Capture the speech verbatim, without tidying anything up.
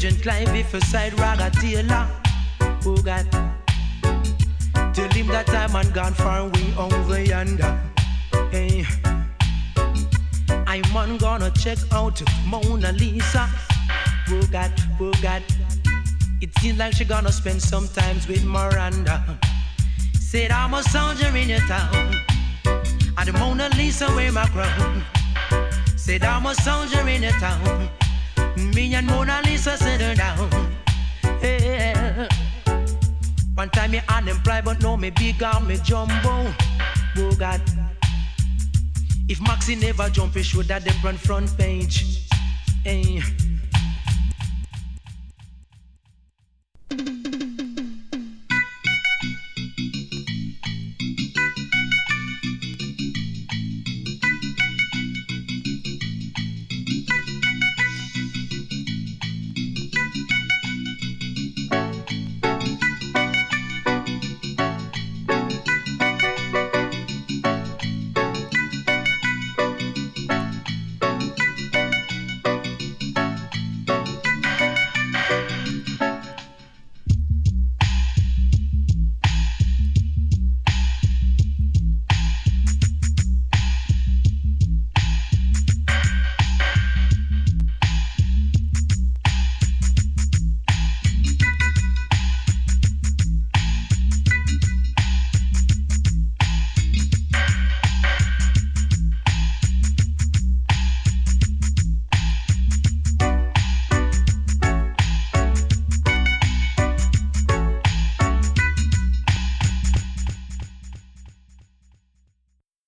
Agent Clive if a side ragga Taylor. Oh God, tell him that time and gone far away over yonder. Hey, I'm on gonna check out Mona Lisa. Oh God, oh God, it seems like she gonna spend some times with Miranda. Said I'm a soldier in your town, and the Mona Lisa wear my crown. Said I'm a soldier in your town, me and Mona Lisa settle down. Yeah. One time me unemployed, but now me big and me jumbo. Oh God, if Maxi never jump, he should have the front front page. Hey.